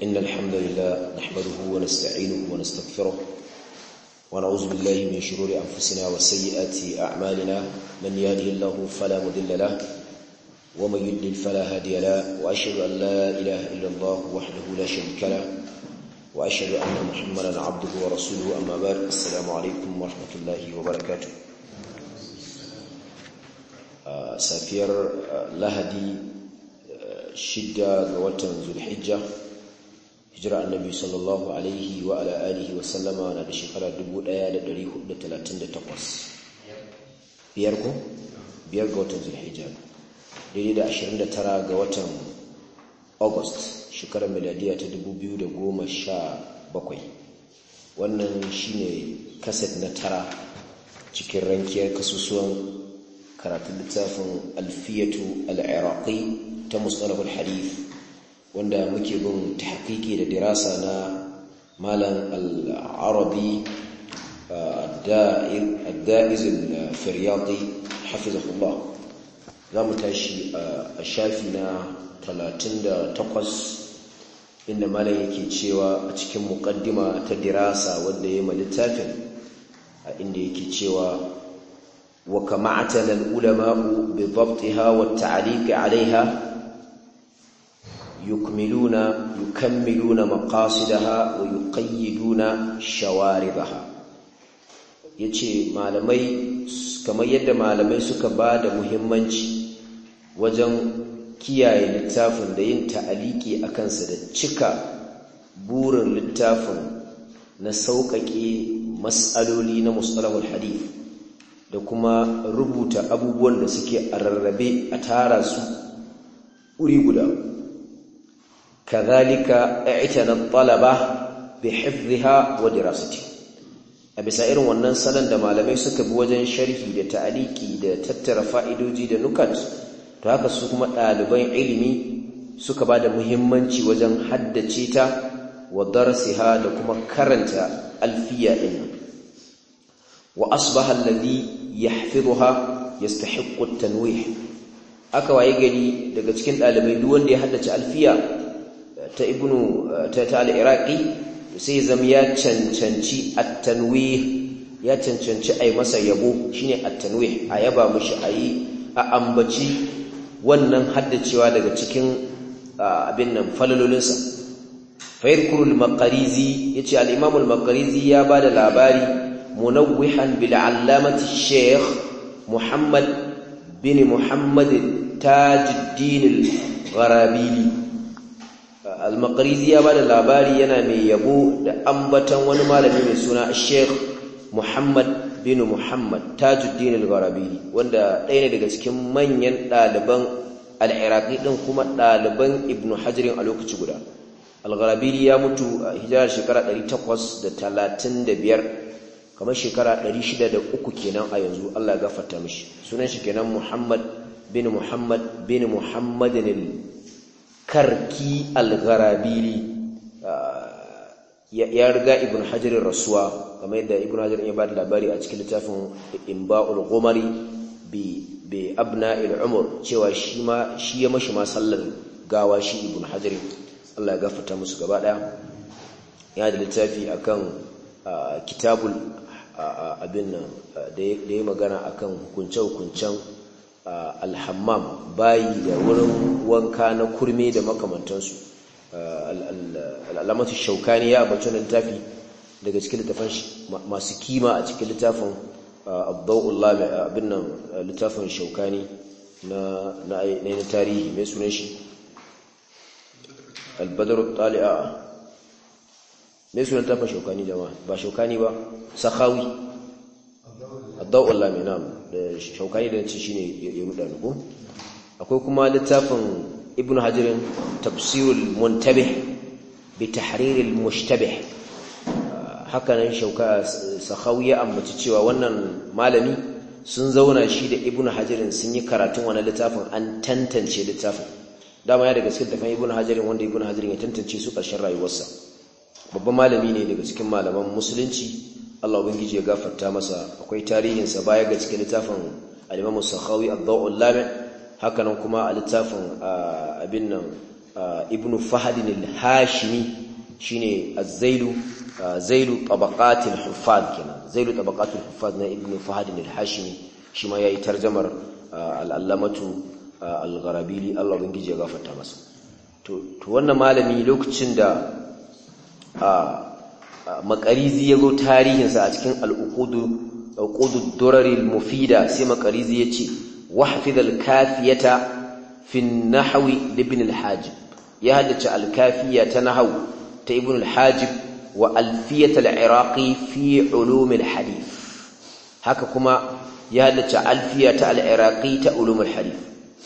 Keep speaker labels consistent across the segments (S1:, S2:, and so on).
S1: إن الحمد لله نحمده ونستعينه ونستغفره ونعوذ بالله من شرور أنفسنا وسيئات أعمالنا من يهده الله فلا مضل له ومن يضلل فلا هادي له وأشهد أن لا إله إلا الله وحده لا شريك له وأشهد أن محمدا عبده ورسوله أما بعد السلام عليكم ورحمة الله وبركاته. سافير لهدي shidda ga watan Zulhijja hijira annabi sallallahu alaihi wa ala alihi wa sallama na da shekara 1438 biyar ga watan Zulhijja daidai da 29 ga watan August shekarar miladiya ta 2017 wannan shine kaset na tara cikin rankiyar kasusuwan karatun littafin Alfiyatu al-Iraqi ta mustalahul hadith wanda muke bin tahqiqi da dirasa na malam al-arabi ad-da'iz al-firyati hafizahullah. zamu tashi a shafi na 38 inda malam yake cewa a cikin muqaddima ta dirasa wanda yayi ma littafin inda yake cewa wa kama'atana al-ulama'u bi dhabtiha wa at-ta'liq 'alayha يكملون مقاصدها ويقيدون شواردها. yace malamai kamar yadda malamai suka bada muhimmanci wajen kiyaye littafin da yin ta'aliki akan sa da cika burin littafin na sauƙaƙe mas'aloli na mustalahul hadith da kuma rubuta abubuwan da suke a rarrabe a tara su uri guda. كذلك اعتنى الطلبة بحفظها ودراستها abisa irin wannan salon da malamai suka bi wajen sharhi da ta'aliki da tattara fa'idoji da nukat to haka su kuma ɗaliban ilimi suka bada muhimmanci wajen haddace ta wa darsiha da kuma karanta alfiya din wa asbaha alladhi yahfizuha yastahiqqu at-tanwih aka waye gari daga cikin ɗalibai duk wanda ya haddace alfiya ta ibnu ta al-iraqi sai zam ya cancanci at-tanwih ya cancanci ai masa yabo shine at-tanwih a yaba mushi a ambaci wannan haddacewa daga cikin abin nan falalolinsa. fa yadhkuru al-maqrizi yace al-imam al-maqrizi ya bada labari munawwihan bil 'allamati shaykh muhammad bin muhammad tajuddin al-gharabili. al-maqrizi ya bada labari yana mai yabo da ambatan wani malami mai suna Sheikh Muhammad bin Muhammad Tajuddin al-Gharabili wanda ɗaya ne daga cikin manyan ɗaliban al-Iraqi din kuma ɗaliban Ibn Hajar a lokaci guda. al-Gharabili ya mutu a hijirar shekara 835 kamar shekara 603 kenan a yanzu. Allah ya gafarta mishi. Sunan shi kenan Muhammad bin Muhammad bin Muhammadin karki al-Gharabili. ya riga Ibn Hajar rasuwa kamar yadda Ibn Hajar ya bada labari a cikin littafin Imba'ul Ghumari bi abna'il umur cewa shi ya mashi ma sallar gawa shi Ibn Hajar. Allah ya gafarta musu gaba daya. Ya da littafi akan kitabul abin nan da ya magana akan hukunce-hukuncen al-hammam bayi da wurin wanka na kurme da makamantansu. al-alamatu shaukani ya abace wannan littafi daga cikin littafin masu kima a cikin littafin ad-daw'ul lami abin nan littafin shaukani na tarihi mai sunan shi al-badr at-tali'a mai sunan littafin shaukani jama'a ba shaukani ba sakhawi ad-daw'ul lami nam da shaukani da ce shine ya ruda nugo. akwai kuma littafin ibn hajar tafsirul muntabih bi tahriril mushtabih. haka nan sakhawi ya ambaci cewa wannan malami sun zauna shi da ibn hajar sun yi karatun wannan littafin an tantance littafin. dama ya daga cikin tafan ibn hajar wanda ibn hajar ya tantance su ƙarshen rayuwarsa. babban malami ne daga cikin malaman musulunci. Allah ubangiji ya gafarta masa. akwai tarihinsa baya ga cikin littafin al-Imam Sakhawi ad-Daw'ul Lami haka nan kuma a littafin abin nan ibn Fahd al-Hashimi shine az-Zailu Zailu tabaqat al-Huffaz kenan Zailu tabaqat al-Huffaz na ibn Fahd al-Hashimi shi ma yayi tarjumar al-Allamatu al-Gharabili Allah ubangiji ya gafarta masa to wannan malami lokacin da Maqarizi yazo tarihinsa a cikin al-Uqud ad-Durar al-Mufida sai Maqarizi yace wahfid al-kafiyata fi an-nahw ibn al-Hajib ya haddace al-kafiya ta nahw ta ibn al-Hajib wa alfiyat al-Iraqi fi ulum al-hadith haka kuma ya haddace alfiya ta al-Iraqi ta ulum al-hadith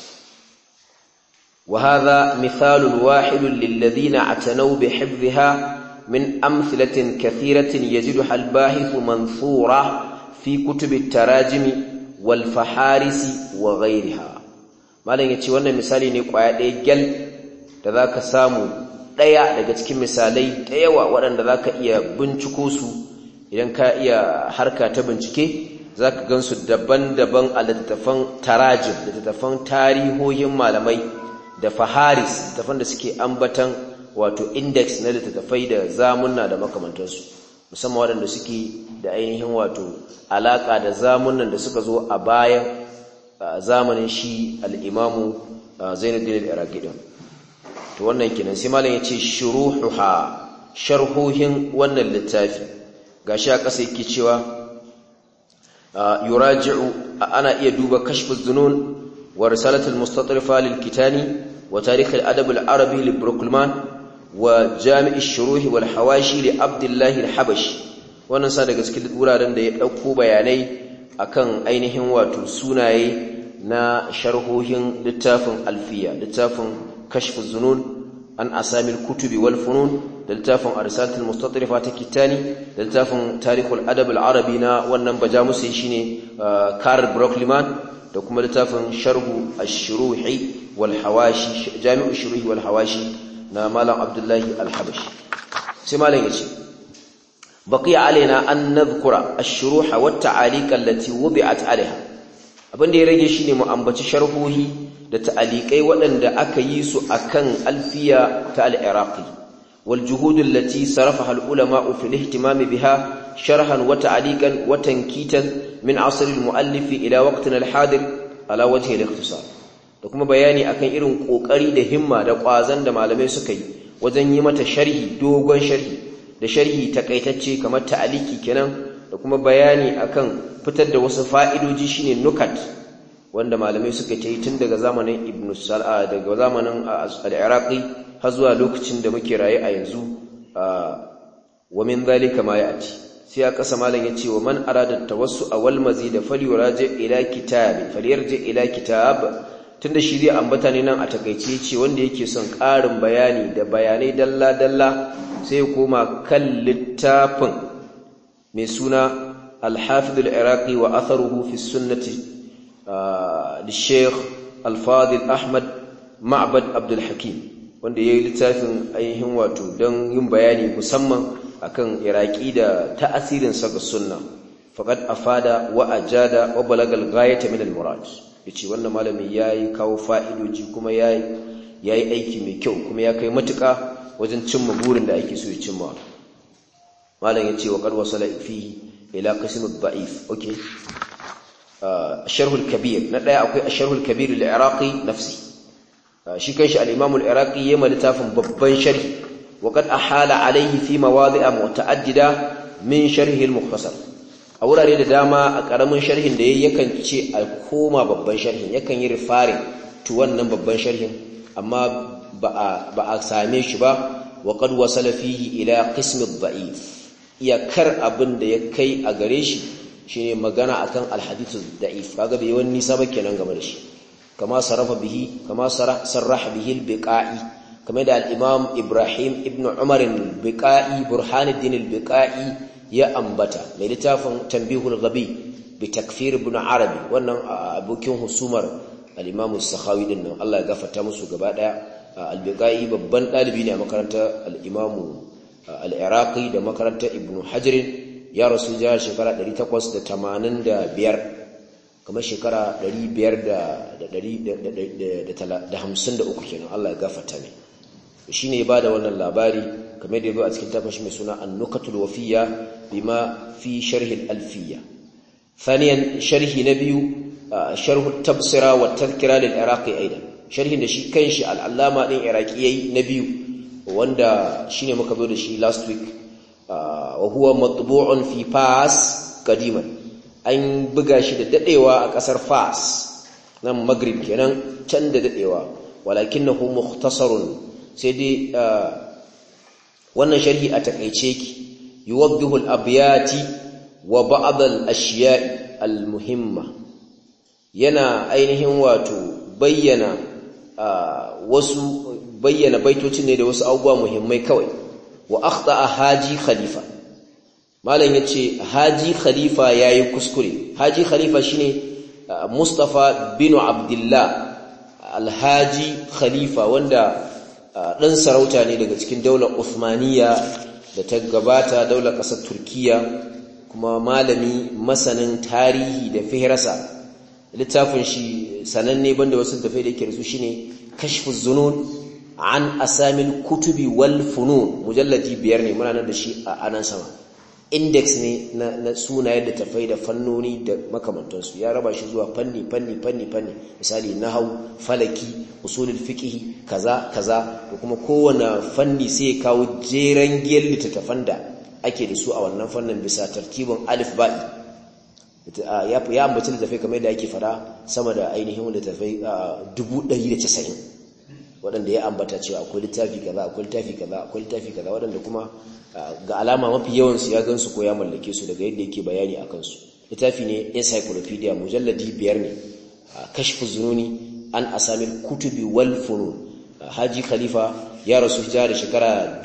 S1: وهذا مثال واحد للذين اعتنوا بحفظها من أمثلة كثيرة يجدها الباحث منثورة في كتب التراجم والفحارس وغيرها malan yace wannan misali ne kwaya ɗaya gel da zaka samu ɗaya daga cikin misalai da yawa waɗanda zaka iya binciko su idan ka iya harka ta bincike zaka gansu daban-daban a littattafan tarajim littattafan tarihohin malamai da faharis littattafan da suke ambatan wato index na littattafai da zamunna da makamantansu musamman waɗanda suke da ainihin wato alaka da zamunnan da suka zo a bayan zamanin shi al-Imamu Zainuddin al-Iraqi din to wannan kenan sai malam yace shuruhuha sharhuhin wannan littafi gashi a ƙasa yake cewa yuraji'u ana iya duba kashfuz zunun wa risalatul mustatrifa lil kitani wa tarikh al-adab al-arabi li Bruckmann wa jami' ash-shuruh wal hawashi li Abdullah al-Habashi wannan sa daga cikin wuraren da ya dauko bayanai akan ainihin wato sunaye na sharhohin littafin alfiya littafin kashfuz zunun an asamil kutubi wal funun da littafin arsalatul mustatrifa ta kitani da littafin tarikh al-adab al-arabi na wannan bajamusi shine Karl Bruckmann da kuma littafin sharhu ash-shuruhi wal hawashi jami'u ash-shuruhi wal hawashi na malam Abdullahi al-Habashi sai malam yace baqiya alaina an nadhkura ash-shuruha wat ta'aliq allati wubi'at 'alayha abinda ya rage shine mu ambaci sharhohi da ta'aliqai waɗanda aka yi su akan alfiya ta al-Iraqi wal juhud allati sarafaha al-ulama fi al-ihtimam biha sharhan wa ta'aliqan wa tankitan min 'asr al-mu'allif ila waqtina al-hadir ala wajhi al-ikhtisar da kuma bayani akan irin kokari da himma da kwazan da malamai suka yi wajen yi mata sharhi dogon sharhi da sharhi takaitacce kamar ta'aliki kenan da kuma bayani akan fitar da wasu fa'idoji shine nukat wanda malamai suka yi tun daga zamanin Ibn Sal'a daga zamanin al-Iraqi har zuwa lokacin da muke raye a yanzu wa min zalika ma ya'ti sai ya kasa malam yace wa man arada tawassu awal mazid falyuraji ila kitab falyarji ila kitab tunda shi zai ambata ne nan a takeice yace wanda yake son ƙarin bayani da bayanai dalla dalla sai ya koma kan littafin mai suna al-Hafiz al-Iraqi wa atharuhu fi sunnati للشيخ الفاضل أحمد معبد عبد الحكيم wanda yayi littafin ainihin wato don yin bayani musamman akan iraki da ta'asirin sa ga sunna faqad afada wa ajada wa balagal ghayata min al-murad yace wannan malami yayi kawo fa'idoji kuma yayi aiki mai kyau kuma ya kai matuka wajen cimma burin da ake so ya cimma malam yace wa qad wasala fihi ila qism ad-da'if okay الشرح الكبير نداي akwai الشرح الكبير للعراقي نفسي shi kanshi al-Imam al-Iraqi yayin littafin babban sharhi وقد احال عليه في مواضع متعدده من شرح المختصر a wurare da dama a karamin sharhin da yakan ce a koma babban sharhin yakan yi referring to wannan babban sharhin amma ba a same shi ba وقد وصل فيه الى قسم الضعيف iyakar abin da ya kai a gare shi shine magana akan al-hadithu da'if kaga bai wani nisa ba kenan game da shi kama sarraha bihi al-biqai kamar da al-imam Ibrahim ibn Umar al-Biqai Burhanuddin al-Biqai ya ambata mai littafin Tanbihul Ghabi bi takfir ibn Arabi wannan abokin husumar al-imam as-Sakhawi din nan Allah ya gafarta musu gaba daya al-Biqai babban dalibi ne a makarantar al-imam al-Iraqi da makarantar Ibn Hajar ya rasu jihar shekara 885 kamar shekara 553 kenan Allah ya gafarta mai shine ya bada wannan labari kamar da yazo a cikin tafsir mai suna An-Nukatul Wafiyya bima fi sharh al-Alfiyya. Thaniyan sharhi nabiyu sharh at-Tabsira wa at-Tadhkira lil-Iraqi aidan, sharhin da shi kanshi al-Allama din Iraqi yayi nabiyu wanda shine muka zo da shi last week, wa huwa matbu'un fi Fas qadiman, an buga shi da dadewa a kasar Fas nan Maghrib kenan, can da dadewa, walakinahu mukhtasarun, sai dai wannan sharhi a takeice ki yuwaddihu al-abyati wa ba'd al-ashiya'i al-muhimma, yana ainihin wato bayyana bayyana baitocin ne da wasu abubuwa muhimmai kawai. Wa akhta'a Haji Khalifa, malam yace Haji Khalifa yayi kuskure. Haji Khalifa shine Mustafa bin Abdullah Al-Haji Khalifa, wanda dan sarauta ne daga cikin daular Uthmaniyya da ta gabata, daular ƙasar Turkiya, kuma malami masanin tarihi da fihrasa. Littafin shi sananne banda wasu tafai da yake da su shine Kashfuz Zunun an Asamil Kutubi wal Funun, mujalladi 5 ne, muna nan da shi a anan sama. Index ne na sunayen da tafai da fannoni da makamantansu, ya raba shi zuwa fanni misali nahwu, falaki, usulul fiqh, kaza da kuma kowane fanni sai kawo jeran giyar littattafan da ake da su a wannan fannin bisa tartibin alif ba'i. Ya ambaci littattafai kamar da ake fara sama da ainihin littattafai 190 waɗanda ya ambata cewa akwai littafi kaza waɗanda kuma ga alama mafi yawansu ya gansu ko ya mallake su daga yadda yake bayani a kansu. Littafi ne encyclopedia, mujalladi 5 ne, Kashfu Zununi an Asamil Kutubi wal Funun. Haji Khalifa ya rasu hijira da shekara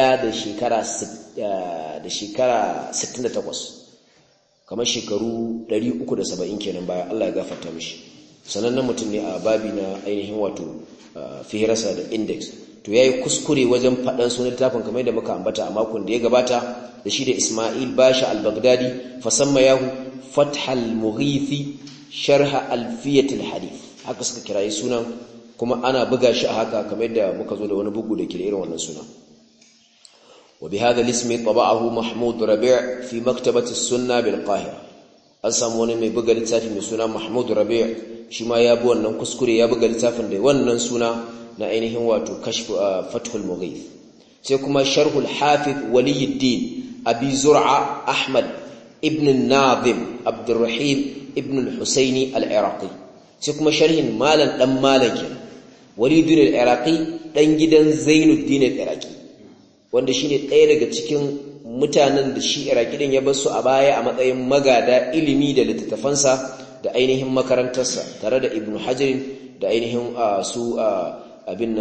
S1: 1068, kamar shekaru 370 kenan baya. Allah ya gafarta mishi. Sanannen mutum ne a babi na ainihin wato fihrasa da index. To yayi kuskure wajen fadan sunan littafin kamar da muka ambata a makon da ya gabata, da shi da Ismail Basha al-Baghdadi, fasammayahu Fathul Mughithi sharh Alfiyat al-Hadith, haka suka kirayi sunan, kuma ana buga shi a haka kamar da muka zo da wani bugu da ke da irin wannan sunan. Wa bihadha al-ismi taba'ahu Mahmud Rabi' fi maktabati as-Sunnah bil Qahira. An samu wani mai buga littafi mai suna Mahmud Rabi', shi ma ya bi wannan kuskure, ya buga littafin da wannan suna na ainihin wato kashfu Fathul Mughith. Sai kuma Sharhul Hafiz Waliyuddin Abi Zur'a Ahmad ibn Nazim Abdurrahim ibn al-Husaini al-Iraqi. Sai kuma sharhin malan dan malaki Waliyuddin al-Iraqi, dan gidan Zainuddin al-Iraqi, wanda shine ɗaya daga cikin mutanen da shi Iraqi din ya bar su a baya a matsayin magada ilimi da littattafansa da ainihin makarantarsa, tare da Ibn Hajar da ainihin abin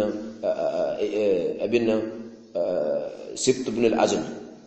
S1: nan Sibt ibn al-Azmi.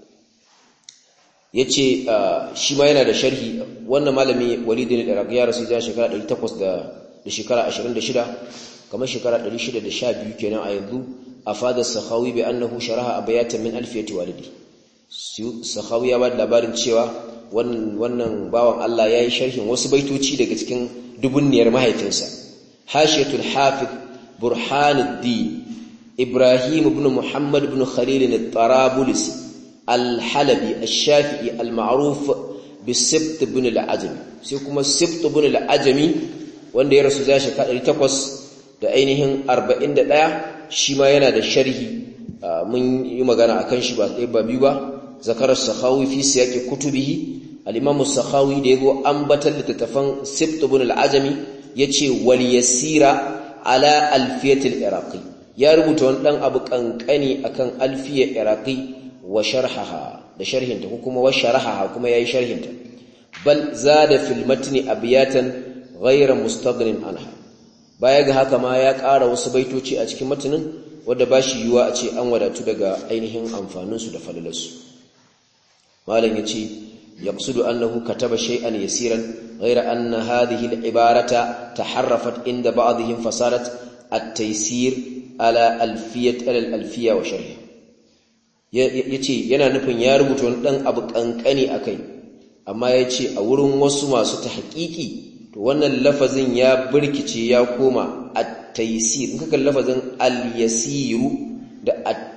S1: Yace shi ma yana da sharhi. Wannan malami Walid al-Iraqi ya rasu da shekara 800 da shekara 26, kamar shekara 612 kenan a yanzu. Afada Sakhawi bi annahu sharaha abayatan min alfiyati walidi. Sakhawi ya bada labarin cewa wannan bawan Allah yayi sharhin wasu baitoci daga cikin dubunniyar mahaifinsa. Hashiyatul Hafiz Burhanuddin Ibrahim ibn Muhammad ibn Khalil al-Tarabulsi al-Halabi al-Shafi'i al-ma'ruf bi Sibt ibn al-Ajami. Sai kuma Sibt ibn al-Ajami wanda ya rasu da shekara 800 da ainihin 41, shi ma yana da sharhi. Mun yi magana akan shi ba ɗaya ba biyu ba. Zakarar Sakhawi fi siyaqi kutubihi, al-Imam Sakhawi da yago ambatan littattafan Sibt ibn al-Ajami yace wal yasira ala alfiyat al-Iraqi, ya rubuta wani dan abu kankani akan alfiyat Iraqi wa sharhaha, da sharhinta, ko kuma wa sharahaha, kuma yayi sharhinta. Bal zada fil matni abyatan ghayra mustaghnin anha, baya ga haka ma ya ƙara wasu baitoci a cikin matanin wanda ba shi yiwa a ce an wadatu daga ainihin amfaninsu da falalarsu. Malam ya ce yaqsudu annahu kataba shay'an yasiran ghayra anna hadhihi al-ibarata taharrafat inda ba'dihim fasarat at-taysir ala al-alfiyya wa sharh. Yace yana nufin ya rubuta wani dan abu kankani akai, amma yace a wurin wasu masu tahqiqi to wannan lafazin ya birkice ya koma at-taysir. In kaga lafazin al-yasiru da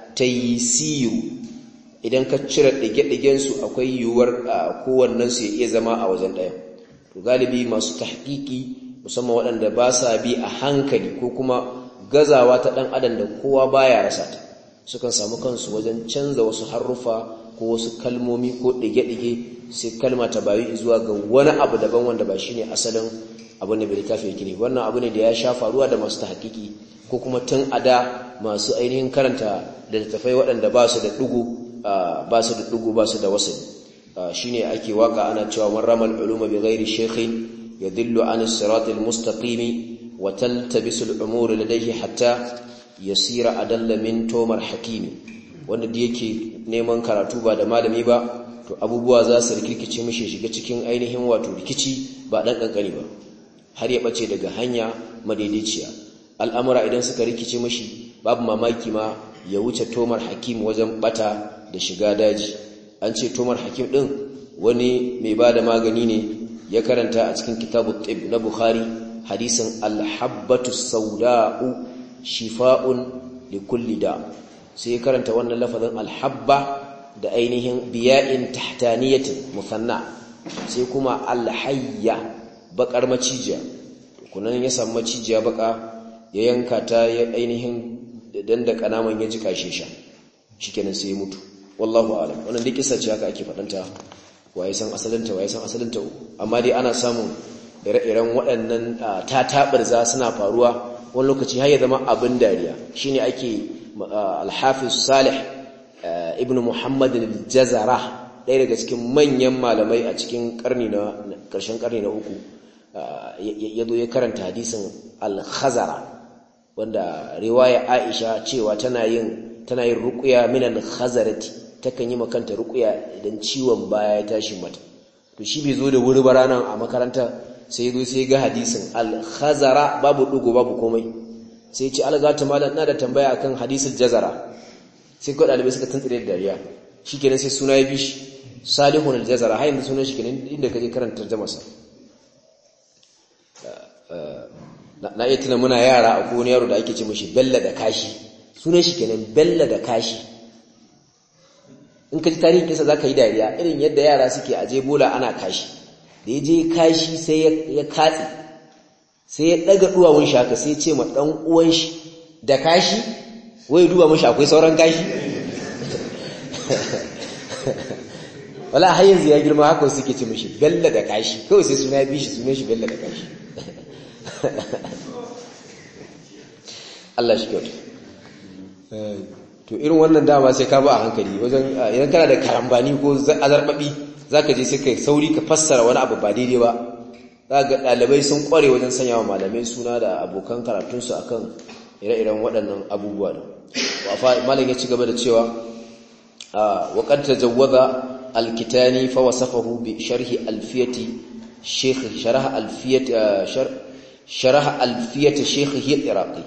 S1: at-taysiru idan ka cire dige-digen su akwai yuwar kowannen su ya iya zama a wajen daya to galibi masu tahqiqi musamman waɗanda ba sa bi a hankali ko kuma gazawa ta dan adam da kowa baya rasa ta sukan samu kansu wajen canza wasu harufa ko wasu kalmomi ko dige-dige sai kalma ta bayu zuwa ga wani abu daban wanda ba shine asalin abin da bai littafi yake ne wannan abu ne da ya sha faruwa da masu tahqiqi ko kuma tun ada masu ainihin karanta da littafai waɗanda ba su da dugu ba su da wasali shine ake waka ana cewa man ramal uluma bi ghairi shaykhin yadillu an as-sirat al-mustaqim wa taltabisu al-umur ladayhi hatta yasira adalla min tomar hakimi wanda da yake neman karatu ba da malami ba to abubuwa za su rikirkice mishi shiga cikin ainihin wato rikici ba dan kankani ba har ya bace daga hanya madaidaiciya al'amura idan suka rikice mishi babu mamaki ma ya wuce tomar hakim wajen bata da shiga daji an ce tomar hakim din wani mai bada magani ne ya karanta a cikin kitabut tib na bukhari hadisin al-habbatu sauda'u shifa'un likulli da sai ya karanta wannan lafazin al-habba da ainihin biya'in tahtaniyatin musanna sai kuma al-hayya bakar macijiya kunan ya samu macijiya baka ya yanka ta ya ainihin danda kanaman ya jika shi sha shikenan sai ya mutu wallahu a'lam wannan duk kissa ce haka ake fadanta waye san asalinta amma dai ana samun ire-iren waɗannan tatabarza suna faruwa wani lokaci har ya zama abin dariya shine ake al-hafiz salih ibn muhammad al-jazara ɗaya daga cikin manyan malamai a cikin ƙarshen ƙarni na uku ya zo ya karanta hadisin al-khazara wanda riwaya aisha cewa tana yin ruqya min al-khazarati takan yi makanta ruqya idan ciwon baya ya tashi mata to shi bai zo da wuri ba ranan a makaranta sai zo sai ga hadisin al-khazara babu dugo babu komai sai ce algata malam ina da tambaya akan hadisul jazara sai ko dalibai suka tantsire da dariya shikenan sai suna ya bi shi salihun al-jazara har yanzu sunan shi kenan inda kaje karanta tarjumarsa na iya tuna muna yara a wani yaro da ake ce mishi bella da kashi sunan shi kenan bella da kashi in ka ji tarihin kisa zaka yi dariya irin yadda yara suke aje bola ana kashi da ya je kashi sai ya katse sai ya daga duwawun shi haka sai ya ce ma dan uwan shi da kashi wai duba mishi akwai sauran kashi wala har yanzu ya girma haka suke ce mishi bella da kashi kawai sai suna bi shi sunan shi bella da kashi Allah shi kyauta to irin wannan dama sai ka ba a hankali wajen idan kana da karambani ko azarbabi zaka je sai kai sauri ka fassara wani abu ba daidai ba zaka ga dalibai sun kware wajen sanyawa malamai suna da abokan karatun su akan ire-iren waɗannan abubuwa da malam ya ci gaba da cewa wa qad tajawwaza al-kitani fa wasafahu bi sharhi alfiyati shaykh sharh alfiyati sharh alfiyati shaykh iraqi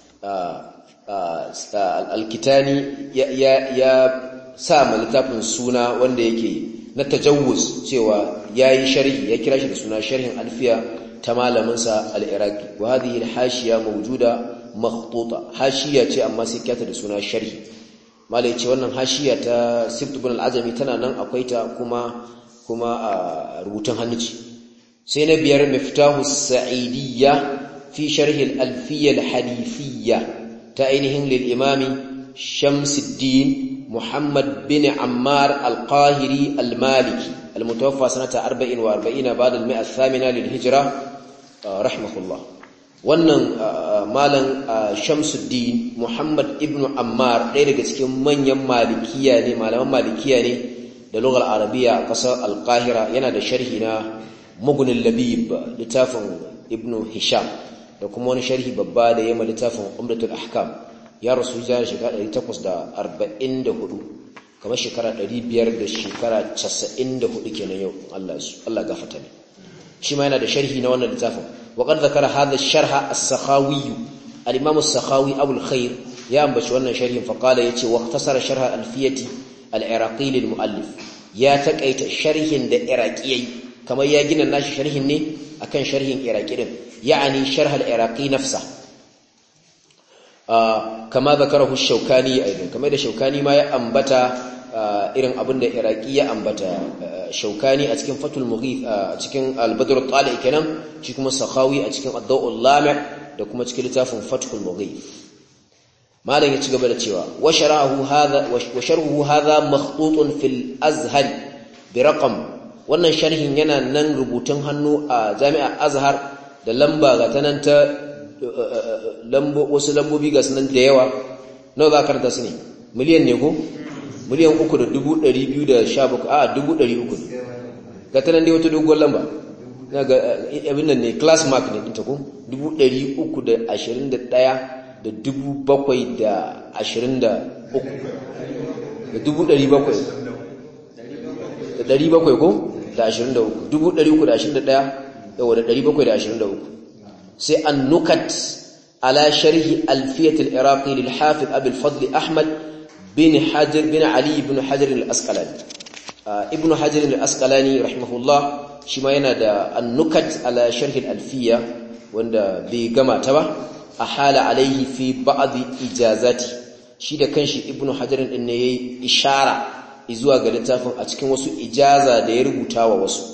S1: al-kitani ya sa littafin suna wanda yake na tajawuz cewa yayi sharhi ya kira shi da suna sharhin alfiya ta malamin sa al-iraqi wa hadhihi al-hashiya mawjuda makhtuta hashiya ce amma sai kyata da suna sharhi malai ce wannan hashiya ta sibt ibn al-azami tana nan akwai ta kuma a rubutun hannu ce sai na biyar miftahu sa'idiyya fi sharh al-alfiyya al-hadithiyya ta ainihin lil imami Shamsuddin Muhammad bin Ammar al-Qahiri al-Maliki al-mutawaffa sanata 44 ba'da al-mi'a ath-thamina lil-hijra rahimahullah wannan malam Shamsuddin Muhammad ibn Ammar ɗaya daga cikin manyan malikiya ne malaman malikiya ne da lugar arabiya a ƙasar al-Qahira yana da sharhi na Mughnil Labib littafin Ibn Hisham da kuma wani sharhi babba da yayin littafin Umdatul Ahkam ya rasu hijira shekara 844 kamar shekara 500 da shekara 94 kenan yau Allah gafarta ne shi ma yana da sharhi na wannan littafin وقد ذكر هذا الشرح السخاوي الإمام السخاوي أبو الخير يا أنبش وانا شرح فقال يتي واختصر شرح الفية العراقي للمؤلف يا تكأيت شرح دا عراقي كما يجينا الناس شرح أكن شرح عراقي يعني شرح العراقي نفسه kama zakarahu Shawkani aidan kamar da Shawkani ma ya ambata irin abin da Iraqi ya ambata. Shawkani a cikin Fathul Mughith a cikin Al-Badr al-Tali kenan, shi kuma Sakhawi a cikin Ad-Daw'ul Lami' da kuma cikin littafin Fathul Mughith. malam ya ci gaba da cewa wa sharhu hadha makhtutun fil Azhar bi raqam, wannan sharhin yana nan rubutun hannu a Jami'ar Azhar da lamba ga tanan ta wasu lambobi ga sunan da yawa. nawa za ka karanta su ne? Miliyan ne ko? Miliyan 3,217 a 300,000 ga tanan dai wata dogon lamba ga abin nan ne, class mark ne ɗinta ko? 321,723 da 700 da 700 ko? da 23 321 yawa da 723. sai an-nukat ala sharhi alfiyat al-iraqi lil hafiz abi al-fadl ahmad bin hajar bin ali ibn hajar al-asqalani. ibn hajar al-asqalani rahimahullah shi ma yana da an-nukat ala sharhi al-alfiya wanda bai gama ta ba. ahala alaihi fi ba'd ijazati, shi da kanshi ibn hajar din ne yayi ishara zuwa ga littafin a cikin wasu ijaza da ya rubuta wa wasu.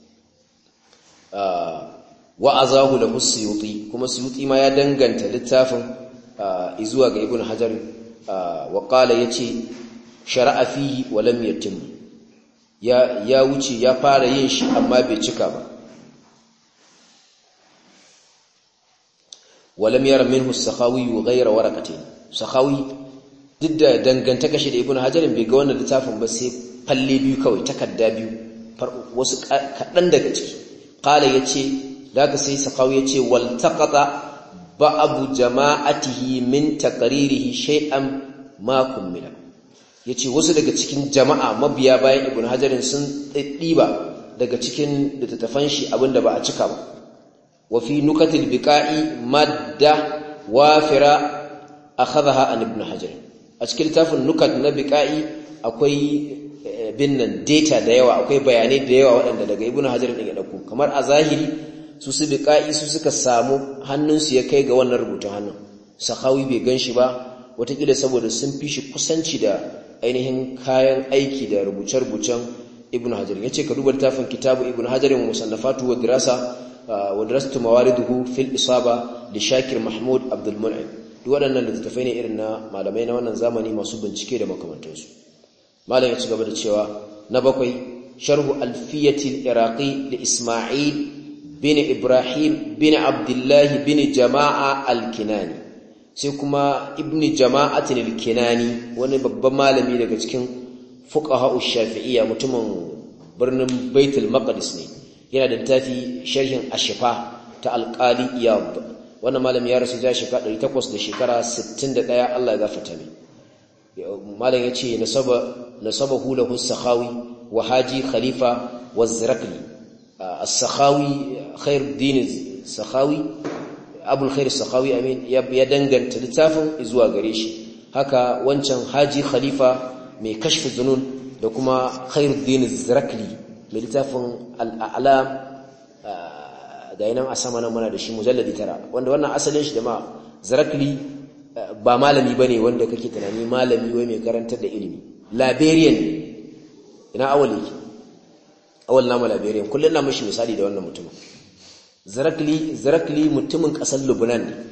S1: wa azahu lahu Suyuti, kuma Suyuti ma ya danganta littafin zuwa ga Ibn Hajar wa qala yace shar'a fihi wa lam yatim, ya wuce ya fara yin shi amma bai cika ba. wa lam yara minhu as-Sakhawi ghayra waraqatin, Sakhawi duk da dangantaka shi da Ibn Hajar bai ga wannan littafin ba sai falle biyu kawai, takarda biyu, wasu kadan daga ciki. qala yace daga sai Sakhawi yace wal taqata ba'abu jama'atihi min taqririhi shay'an ma kummila, yace wasu daga cikin jama'a mabiya bayan Ibn Hajar sun diba daga cikin littafan shi abinda ba a cika ba. wa fi nukatil biqa'i madda wafira akhadha an Ibn Hajar, a cikin littafin nukat na biqa'i akwai binnan data da yawa, akwai bayanai da yawa waɗanda daga Ibn Hajar din ya dauko. kamar a zahiri su biqa'i su suka samu hannunsu ya kai ga wannan rubutun hannun, Sakhawi bai ganshi ba, watakila saboda sun fi shi kusanci da ainihin kayan aiki da rubuce-rubucen Ibn Hajar. yace ka duba littafin kitabu Ibn Hajar wa musannafatu wa dirasatu mawariduhu fil isaba li Shakir Mahmud Abdul Mun'im. duk waɗannan littafai ne irin na malamai na wannan zamani masu bincike da makamantansu. malam ya ci gaba da cewa na 7 sharhu alfiyati al-iraqi li Isma'il bin Ibrahim bin Abdullah bin Jama'a al-Kinani. sai kuma Ibn Jama'atin al-Kinani, wani babban malami daga cikin fuqaha ash-Shafi'iyya, mutumin birnin Baitul Maqdis ne. yana da littafi sharhin Ash-Shifa ta Al-Qadi Iyad. wannan malami ya rasu da shekara 861, Allah ya gafarta mai. malam yace nasabahu lahu as-Sakhawi wa Haji Khalifa wa Az-Zirakli. as-Sakhawi Khairuddin as-Sakhawi, Abul Khair as-Sakhawi amin, ya danganta littafin zuwa gare shi. haka wancan Haji Khalifa mai kashfu zunun da kuma Khairuddin az-Zirakli mai littafin al-A'lam, ga yanan a sama nan muna da shi mujalladi 9, wanda wannan asalin shi da ma Zirakli ba malami bane wanda kake tunani malami wai mai karantar da ilimi, librarian. ina awali awal namu librarian, kullun na mishi misali da wannan mutum. Zirakli mutumin kasar Lebanon ne,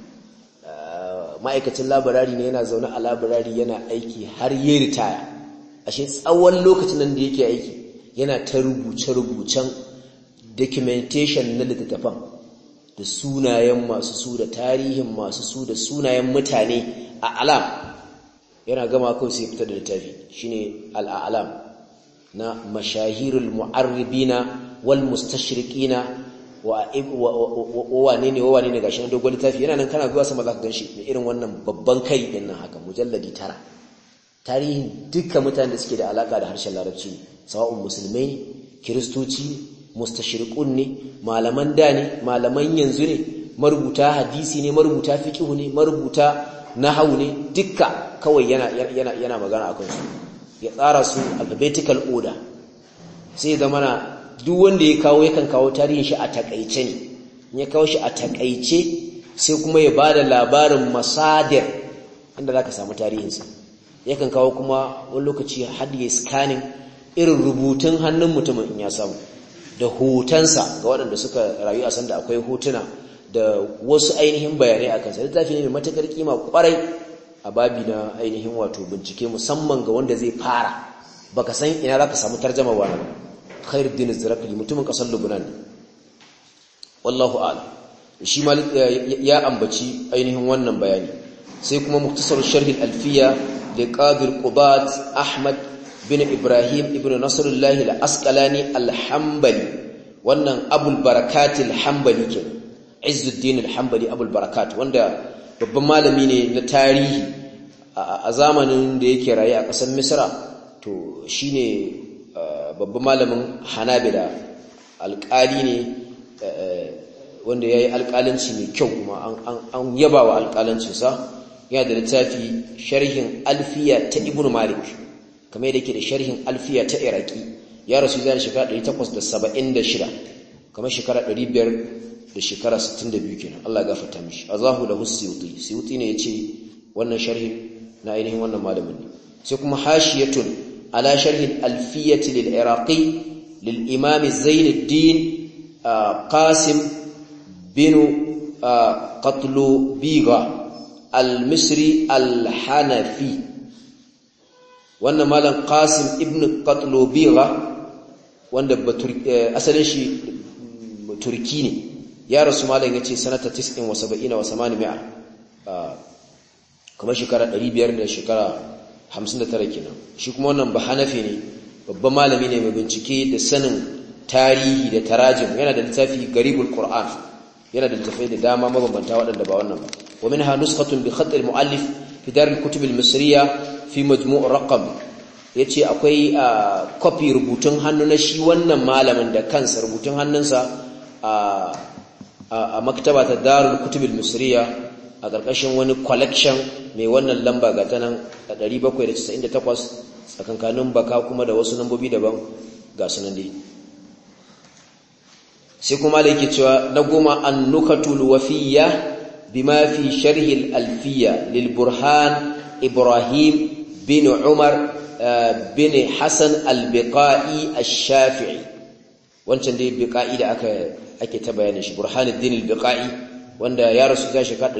S1: ma'aikacin labarari ne, yana zaune a labarari yana aiki har ya ritaya. ashe tsawon lokacin nan da yake aiki yana ta rubuce-rubucen documentation na littattafan da sunayen masu su da tarihin masu su da sunayen mutane a alam. yana gama kawai sai fitar da littafi shine al-a'lam na mashahirul mu'arribina wal mustashriqina wa wane ne gashi na dogon littafi yana nan, kana zuwa sama zaka ganshi mai irin wannan babban kai din nan haka mujalladi 9. tarihin dukkan mutanen da suke da alaka da harshen larabci ne, sawa'un musulmai, kiristoci, mustashriqun ne, malaman da ne, malaman yanzu ne, marubuta hadisi ne, marubuta fiqh ne, marubuta nahwu ne, dukka kawai yana magana akan su. ya tsara su alphabetical order, sai zamana duk wanda ya kawo yakan kawo tarihin shi a takaice ne. in ya kawo shi a takaice sai kuma ya bada labarin masadir inda zaka samu tarihinsa yakan kawo kuma wani lokaci har ya scanning irin rubutun hannun mutumin in ya samu da hotonsa ga waɗanda suka rayu a sanda akwai hotuna da wasu ainihin bayanai akan sa littafi ne mai matakar kima kwarai a babi na ainihin wato bincike musamman ga wanda zai fara baka san ina zaka samu tarjuma wannan Khairuddin Az-Zarqali mutumin kasar Lebanon wallahu a'lam shi ma ya ambaci ainihin wannan bayani sai kuma muktasar sharh al-alfiya li qadi al-qubat Ahmad bin Ibrahim ibn Nasrullah al-Asqalani al-Hanbali wannan Abul Barakat al-Hanbali kenan Izzuddin al-Hanbali Abul Barakat wanda babban malami ne na tarihi a zamanin da yake raye a ƙasar Misra to shine babban malamin Hanabila alƙali ne wanda yayi alƙalanci mai kyau kuma an yabawa alƙalancinsa yana da littafi sharhin alfiya ta Ibn Malik kamar yadda yake da sharhin alfiya ta Iraki ya rasu zai shekara 876 kamar shekara 500 da shekara 62 kenan Allah ya gafarta mishi azahu lahu Suyuti ne yace wannan sharhin na ainihin wannan malamin ne sai kuma hashiyatun ala sharhin alfiyati lil Iraqi lil Imam Zainuddin Qasim bin Qatlubiga al-Misri al-Hanafi wannan malam Qasim ibn Qatlubiga wanda asalin shi Turki ne ya rasu malam yace sanata 79 wa 800 kamar shekara 500 da shekara 59 kenan shi kuma wannan ba Hanafi ne babban malami ne mai bincike da sanin tarihi da tarajim yana da littafi Garibul Qur'an yana da littafai da dama mabambanta waɗanda ba wannan ba wa minha nuskhatun bi khat al-muallif fi dar al-kutub al-misriya fi majmu' raqam yace akwai copy rubutun hannu na shi wannan malamin da kansa rubutun hannunsa a maktaba ta Darul Kutub al-Misriya a ƙarƙashin wani collection mai wannan lamba ga tanan 798 tsakankanin baka kuma da wasu lambobi daban ga sunan dai sai kuma da yake cewa na goma an-nukatul wafiyya bima fi sharh al-alfiyya lil burhan Ibrahim bin Umar bin Hasan al-Biqai ash-Shafi'i wancan dai Biqai da ake ta bayanin shi Burhanuddin al-Biqai wanda ya rasu ga shekara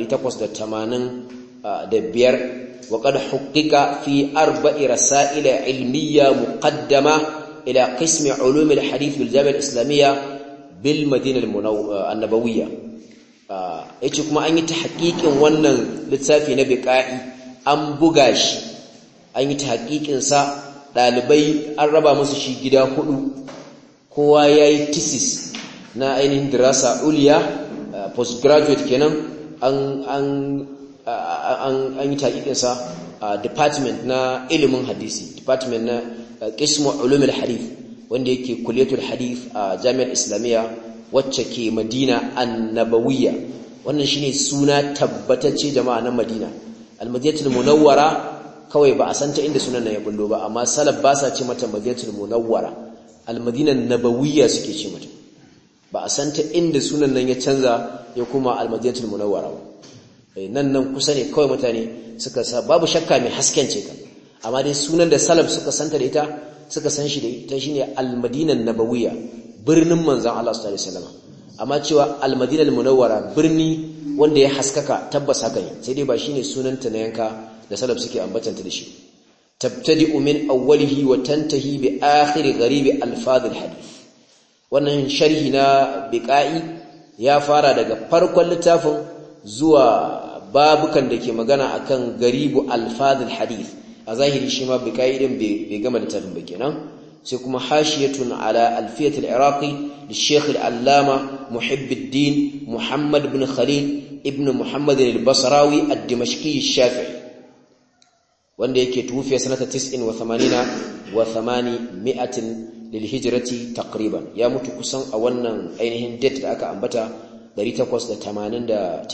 S1: 885 wa qad hukika fi arba'i rasail ilmiyya muqaddama ila qism ulum al-hadith bil jami'a al-islamiyya bil madina an-nabawiyya yace kuma an yi tahqiqin wannan littafi na Biqai an buga shi an yi tahqiqin sa dalibai an raba musu shi gida 4 kowa yayi thesis na ainihin dirasa uliya postgraduate kenan an yi taƙiƙinsa a department na ilimin hadisi department na qismu ulumul hadith wanda yake kulliyatul hadith a jami'ar islamiyya wacce ke Madina an-Nabawiyya wannan shine suna tabbatacce jama'a na Madina al-Madinatul Munawwara kawai ba a santa inda sunan nan ya bullo ba amma salaf ba sa ce mata Madinatul Munawwara al-Madinan Nabawiyya suke ce mata ba a santa inda sunan nan ya canza ya kuma al-Madinatul Munawwara ba nan kusa ne kawai mutane suka sa babu shakka mai hasken ce kan amma dai sunan da salaf suka santa da ita suka san shi da ita shine al-Madinan Nabawiyya birnin manzon Allah sallallahu alaihi wasallam amma cewa al-Madinatul Munawwara birni wanda ya haskaka tabbas haka ne sai dai ba shine sunanta na yanka da salaf suke ambatanta da shi tabtadi'u min awwalihi wa tantahi bi akhir gharib alfaz alhadith wannan sharhi na Biqai ya fara daga farkon littafin zuwa babukan da ke magana akan garibu alfaz alhadith a zahiri shi ma Biqai din bai gama littafin ba kenan sai kuma hashiyatun ala alfiyat al-iraqi للشيخ العلامة محب الدين محمد بن خليل ابن محمد البصراوي الدمشقي الشافعي wanda yake tufiya sanata 89 wa 800 lil hijrati taqriban ya mutu kusan a wannan ainihin date da aka ambata 889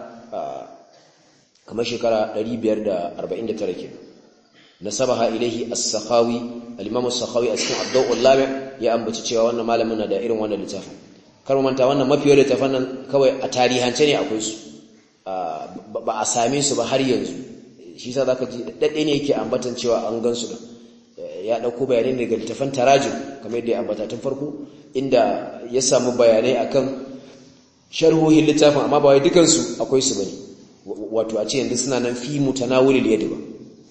S1: kamar shekara 549 kenan nasabaha ilaihi as-sakhawi al-imam as-sakhawi a cikin ad-daw'ul lami' ya ambaci cewa wannan malamin na da irin wannan littafin kar mu manta wannan mafiyar littafin nan kawai a tarihance ne akwai su ba a same su ba har yanzu. Shi yasa zaka ji dadde ne yake ambatan cewa an gansu da ya dauko bayanai daga littafin tarajim kamar yadda ya ambata tun farko, inda ya samu bayanai akan sharhohin littafin, amma ba wai dukan su akwai su bane, wato a ce yanzu suna nan fi mutanawilil yadi ba.